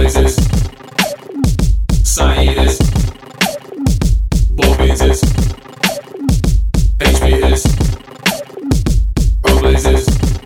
Blazers, Scientists, Ballbeaters, HBs, Blazers,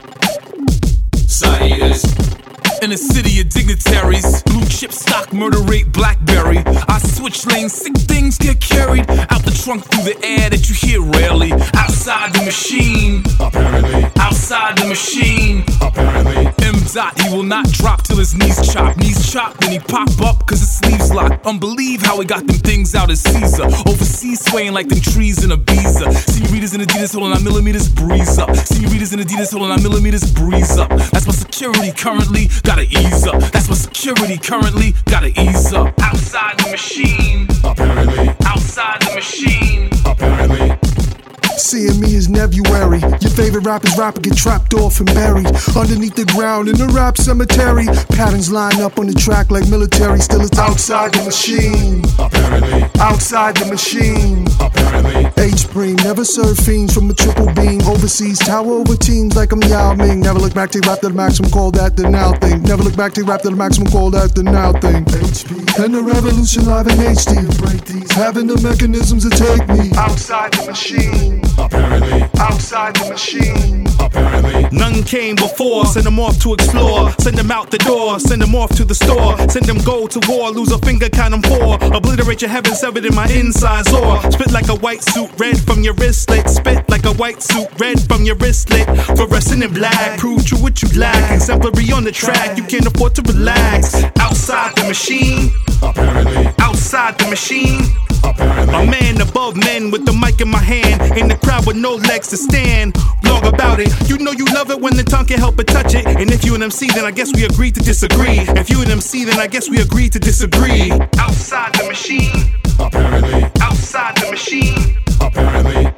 Scientists. In a city of dignitaries, blue chip stock, murder rate, BlackBerry. I switch lanes, sick things get carried out the trunk through the air that you hear rarely. Outside the machine, Apparently. Outside the machine, Apparently. M.Dot, he will not drop till his knees chop. Knees chop, then he pop up cause his sleeves locked. Unbelieve how he got them things out as Caesar. Overseas swaying like them trees in Ibiza. Senoritas and Adidas holding 9 millimeters, breeze up. Senoritas and Adidas holding 9 millimeters, breeze up. That's my security currently, gotta ease up. That's my security currently, gotta ease up. Outside the machine, Apparently. outside the machine. Apparently. Seeing me is Nebuary. Your favorite rapper's rapper get trapped off and buried underneath the ground in the rap cemetery. Patterns line up on the track like military. Still it's outside the machine. Apparently. Outside the machine. Apparently. H-Preem, never serve fiends from a triple beam. Overseas, tower over teams like I'm Yao Ming. Never look back, take rap to the maximum, call that the now thing. Never look back, take rap to the maximum, call that the now thing. HP, and the revolution live in HD. Break these, having the mechanisms to take me outside the machine. Apparently. Outside the machine. Apparently. None came before, send them off to explore. Send them out the door, send them off to the store. Send them go to war, lose a finger, count them 4. Obliterate your heaven, severed in my insides or spit like a white suit, red from your wristlet. Spit like a white suit, red from your wristlet. Fluorescent in black, prove true what you lack. Exemplary on the track, you can't afford to relax. Outside the machine. Apparently. Outside the machine. Apparently. A man above men with the mic in my hand. In the crowd with no legs to stand. Blog about it. You know you love it when the tongue can't help but touch it. And if you an MC, then I guess we agreed to disagree. If you an MC, then I guess we agreed to disagree. Outside the machine. Apparently. Outside the machine. Apparently.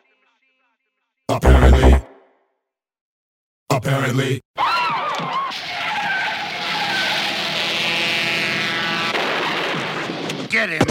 Apparently. Apparently. Get him.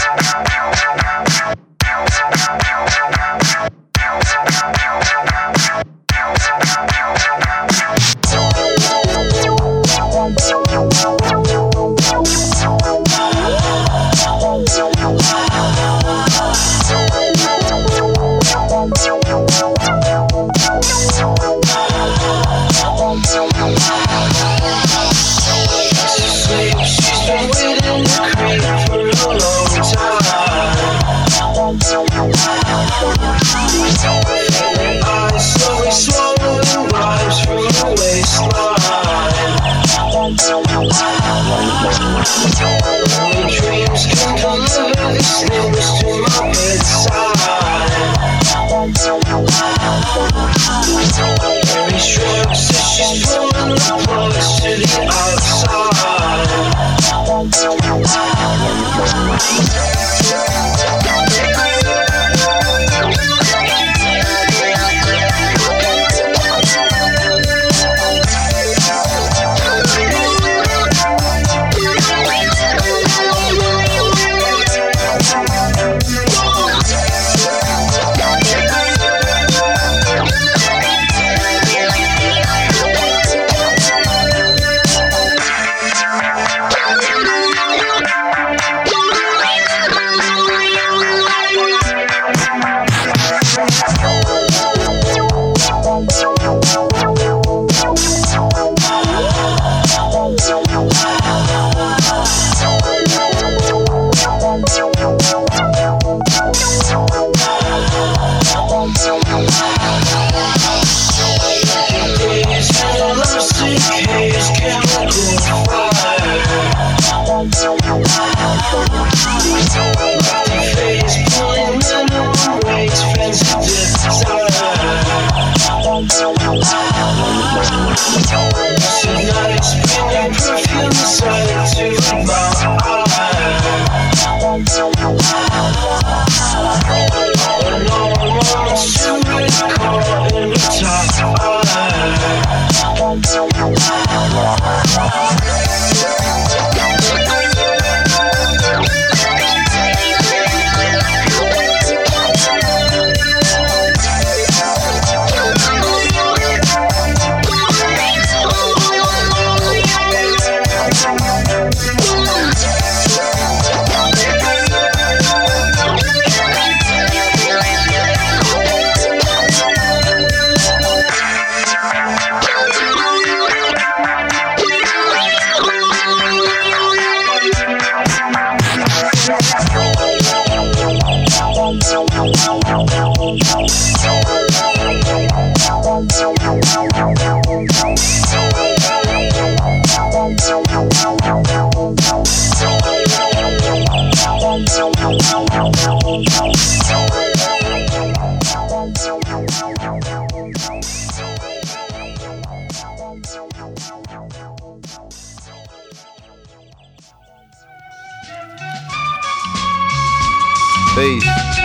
Peace.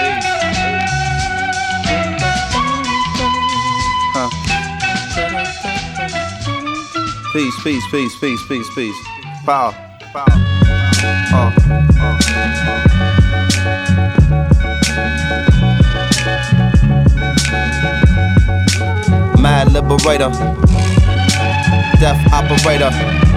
Peace, peace, peace, peace, peace, peace. Power. Mad liberator, death operator,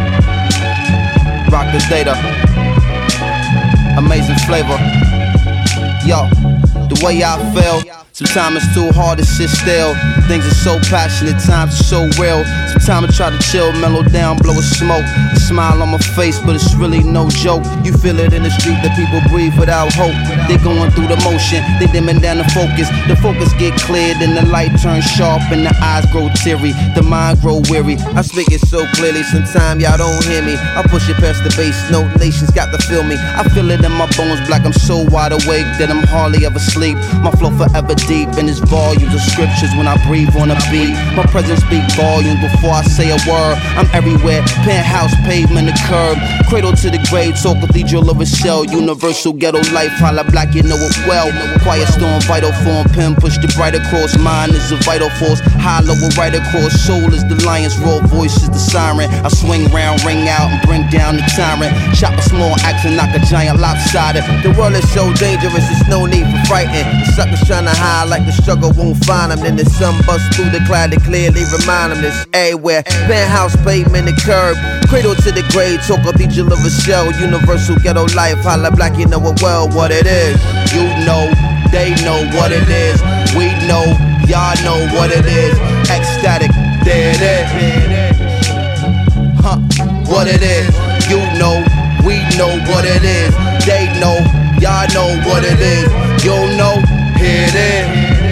rock the data, amazing flavor. Yo, the way I feel, sometimes it's too hard to sit still. Things are so passionate, times are so real. Sometimes I try to chill, mellow down, blow a smoke. A smile on my face, but it's really no joke. You feel it in the street that people breathe without hope. They going through the motion, they dimming down the focus. The focus get cleared and the light turns sharp and the eyes grow teary, the mind grow weary. I speak it so clearly, sometimes y'all don't hear me. I push it past the bass, no nations got to feel me. I feel it in my bones, black, I'm so wide awake that I'm hardly ever sleep. My flow forever deep in its volumes of scriptures when I breathe on a beat. My presence speak volumes before I say a word. I'm everywhere, penthouse, pavement, the curb. Cradle to the grave, so cathedral of a shell. Universal ghetto life, holla black, you know it well. Quiet storm, vital form, pen push the bright across. Mine is a vital force, hollow right across. Soul is the lion's raw voice is the siren. I swing round, ring out, and bring down the tyrant. Chop a small axe and knock a giant lopsided. The world is so dangerous, there's no need for frightened. The suckers trying to hide like the struggle won't find them. Then the sun busts through the cloud to clearly remind them this everywhere. Penthouse, pavement, the curb. Cradle to the grave, talk cathedral of a shell. Universal ghetto life, holla black, you know it well what it is. You know, they know what it is. We know, y'all know what it is. Ecstatic, there it is. Huh, what it is. You know, we know what it is. They know, y'all know what it is. You know, here it is.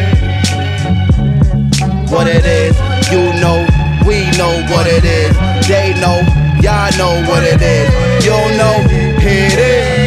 What it is. You know, we know what it is. They know, y'all know what it is. You know, here it is.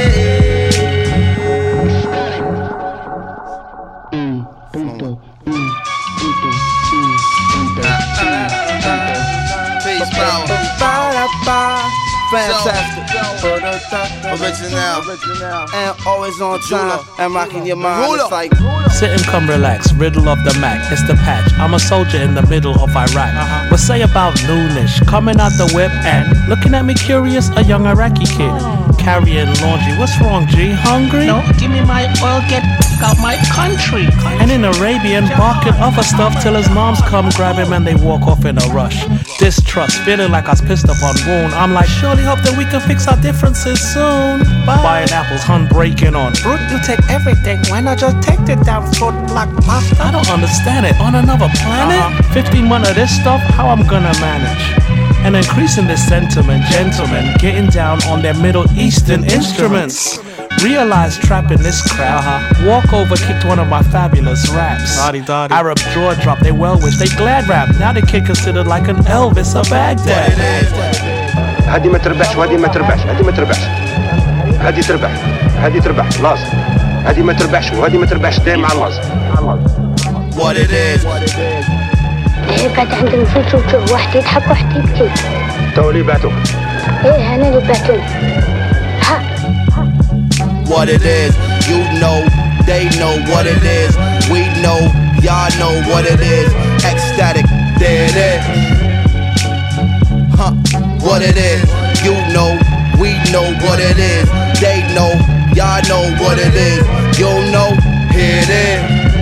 Peace, power. Fantastic. Original. And always on time. And rocking your mind. It's like sit and come relax, riddle of the Mac, it's the patch. I'm a soldier in the middle of Iraq. What say about noonish, coming out the whip and looking at me curious, a young Iraqi kid carrying laundry. What's wrong, G? Hungry? No, give me my oil, get out my country. And in Arabian, barking other stuff till his moms come grab him and they walk off in a rush. Distrust, feeling like I was pissed up on wound. I'm like, surely hope that we can fix our differences soon. Buying apples, hun breaking on. Brute, you take everything, why not just take the damn fruit like master? I don't understand it, on another planet? 15 months of this stuff, how I'm gonna manage? And increasing this sentiment, gentlemen getting down on their Middle Eastern instruments. Realized trapping this crap. Walk over, kicked one of my fabulous raps. Arab jaw drop, they well wish, they glad rap. Now the kid considered like an Elvis of Baghdad. هذه ما تربحش وهذه ما تربحش، هذه ما تربحش، هذه تربح، هذه تربح، لازم، هذه ما تربحش وهذه ما تربحش دايما على لازم. What it is. هي كانت عندي نفوس وتشوف واحد يضحك واحد يبكي. تو اللي بعتوك. إيه أنا اللي بعتوني. ها. What it is. You know, they know what it is. We know, y'all know what it is. Ecstatic, there it is. Huh, what it is. You know, we know what it is. They know, y'all know what it is. You know, here it is.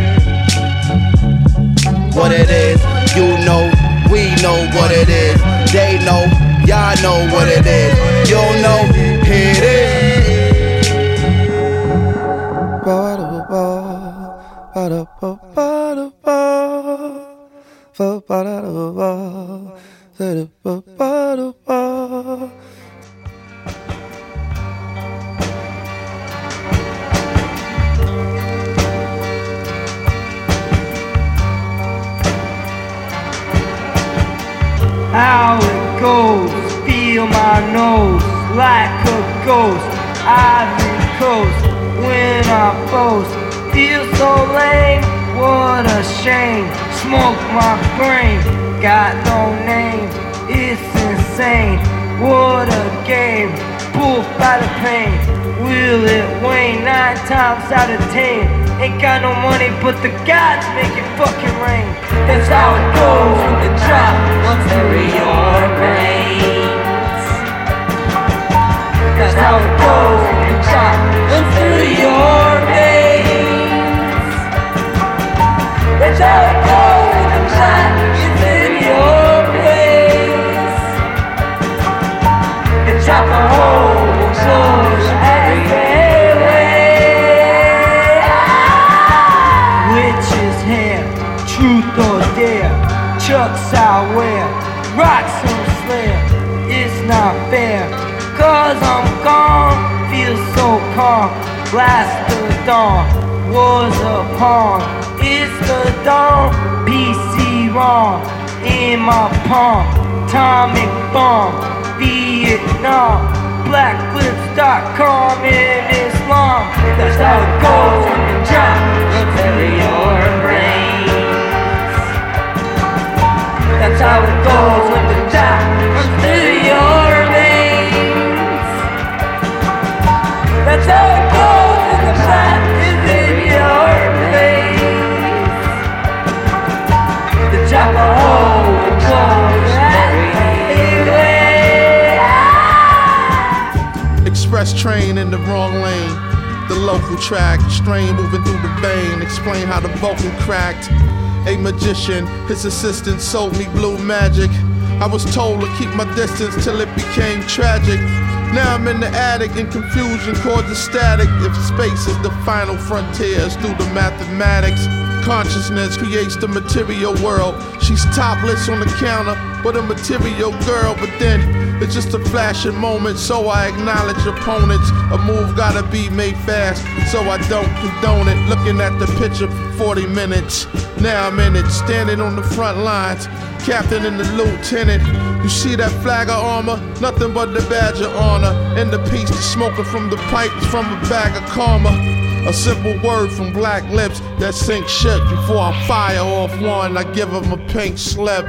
What it is. You know, we know what it is. They know, y'all know what it is. You know, here it is. How it goes, feel my nose like a ghost, Ivory Coast, when I boast, feel so lame, what a shame, smoke my brain, got no name, it's insane, what a game, proof by the pain, will it wane, 9 times out of 10, ain't got no money but the gods make it fucking rain, that's how it goes when the drop runs through your veins, that's how it goes when the drop runs through your veins, that's how it goes when the drop is in your place, the drop a hole will close every way, witch's hair, truth or dare, Chucks I wear, rocks on slayer, it's not fair, cause I'm gone, feel so calm, blast the dawn, was upon, it's the dawn, PC wrong, in my palm, atomic bomb, Vietnam, blackclips.com in Islam. That's how it goes when the job runs through your brains. That's how it goes when the job runs through your veins. That's how it goes when the shot is in your veins. The chopper hole will close that way. Express train in the wrong lane. The local track, strain moving through the vein. Explain how the vocal cracked. A magician, his assistant sold me blue magic. I was told to keep my distance till it became tragic. Now I'm in the attic in confusion, chords are static. If space is the final frontiers through the mathematics, consciousness creates the material world. She's topless on the counter, but a material girl. But then it's just a flashing moment, so I acknowledge opponents. A move gotta be made fast, so I don't condone it. Looking at the picture for 40 minutes, now I'm in it, standing on the front lines, captain and the lieutenant. You see that flag of armor? Nothing but the badge of honor. And the piece that's smoking from the pipes from a bag of karma. A simple word from black lips that sink shit. Before I fire off one, I give them a pink slip.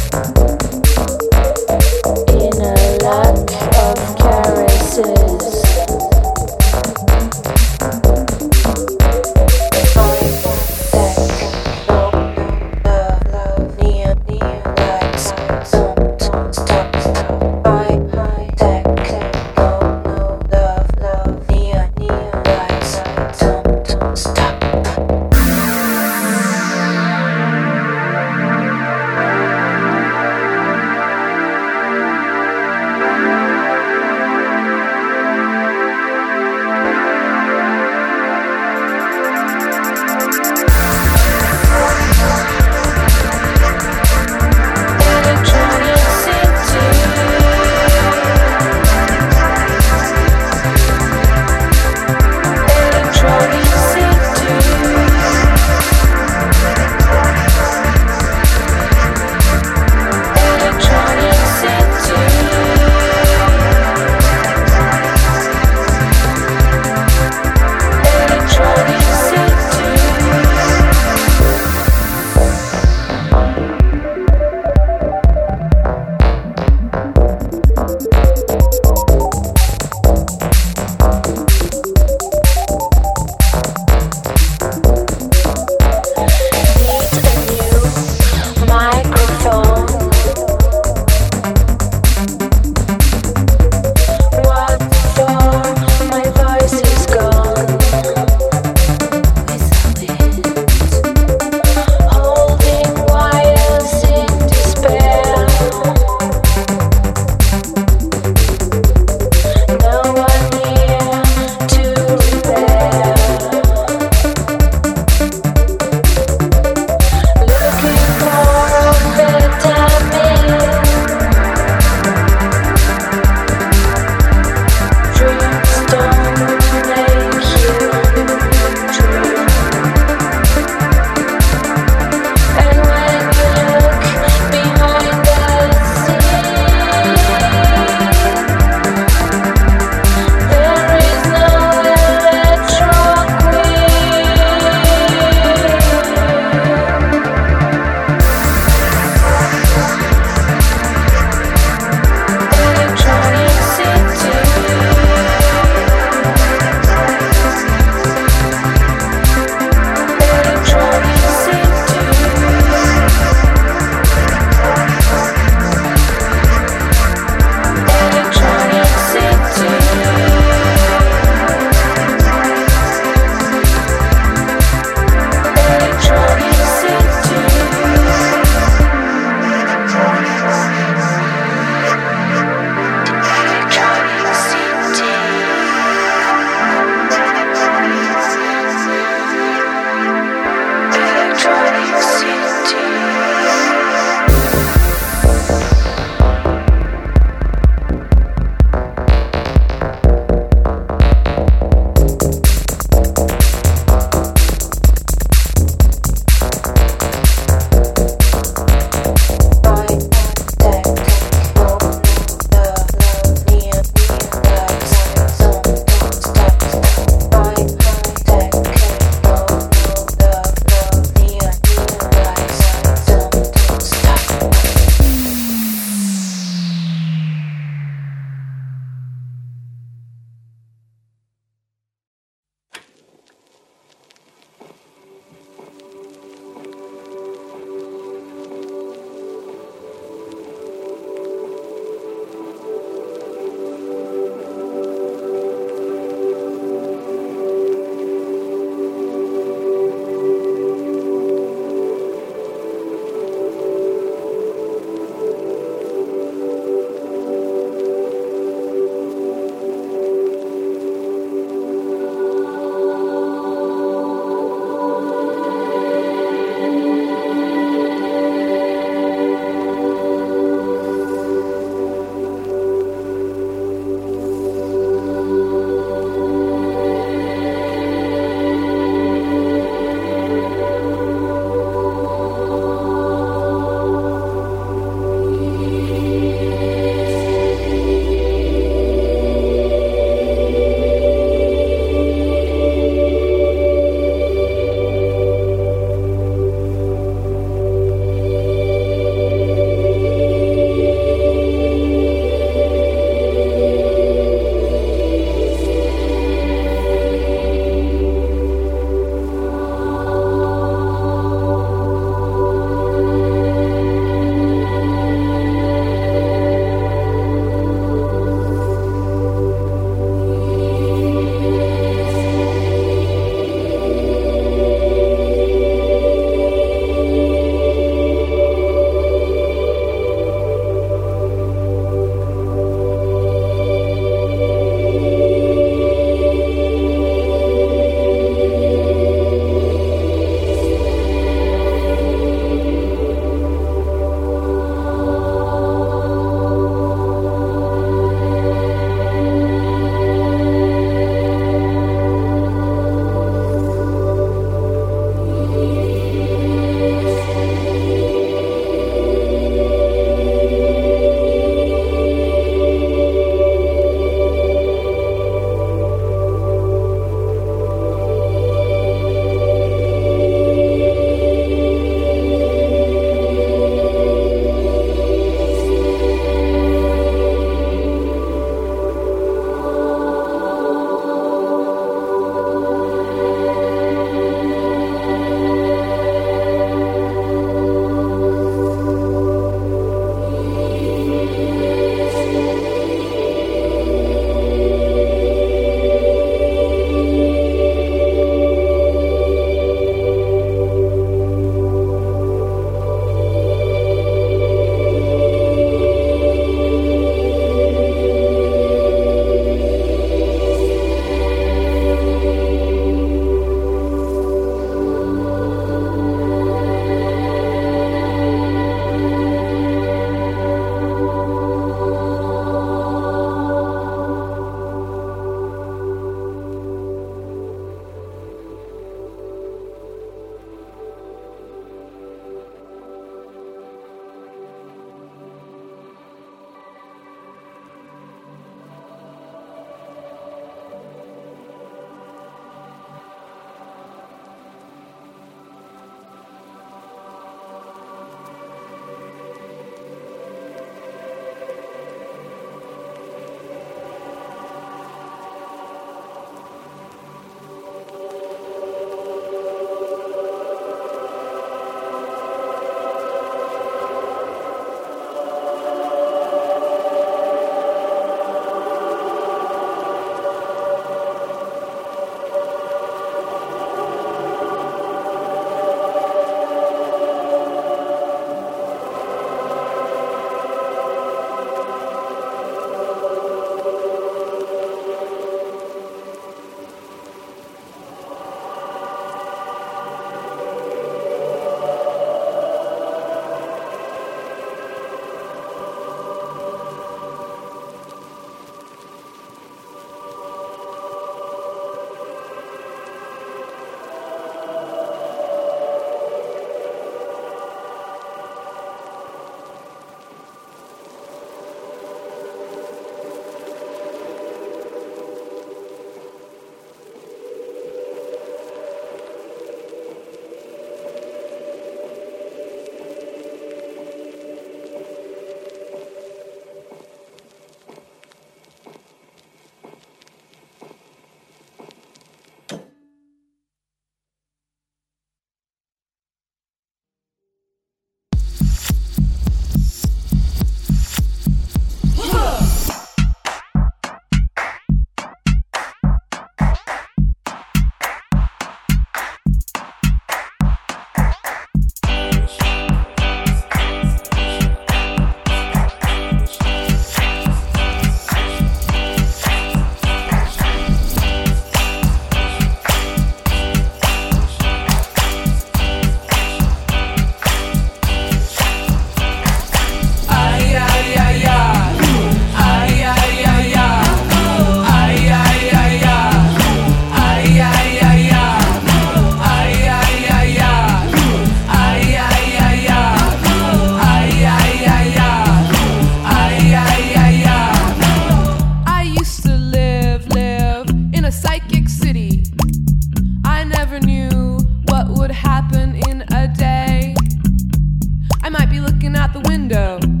I might be looking out the window.